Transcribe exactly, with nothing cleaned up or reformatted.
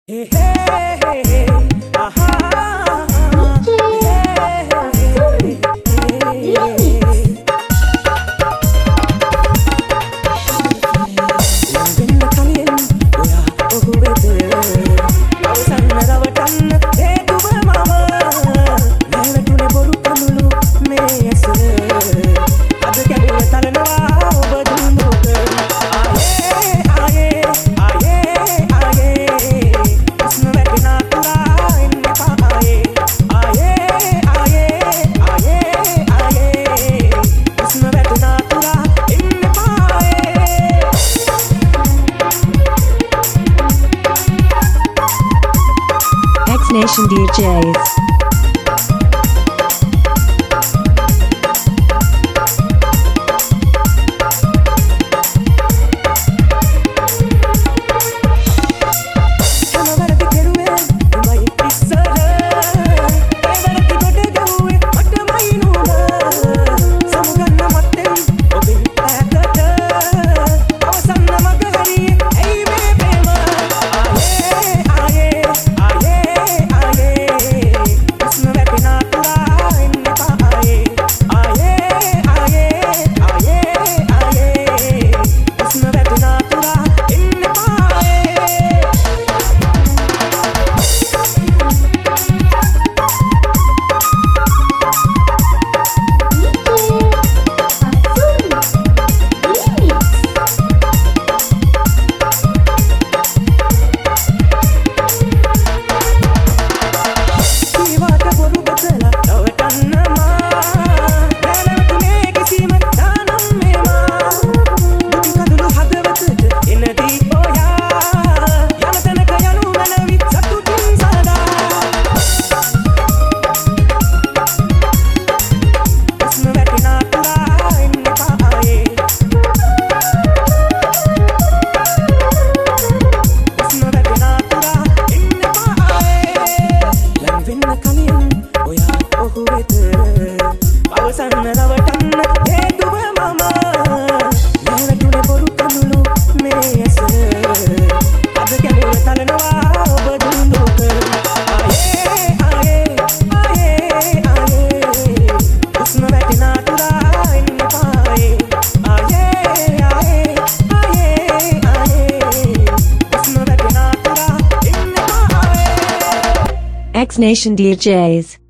Hey, hey, hey, hey, aha, hey, hey, hey, hey. When කලින් ඔයා ඔහු වෙත අවසන් රවටන්න හේතුව මම නැවතුනේ බොරු කඳුළු මේ ඇස අද කැඩුවේ තලනවා ඔබ දුන්නොත් ආයේ ආයේ ආයේ ආයේ උස්ම වැටෙනා තුරා එන්න එපා ආයේ ආයේ ආයේ ආයේ ආයේ උස්ම වැටෙනා තුරා එන්න එපා ආයේ X Nation D Js. X Nation D Js.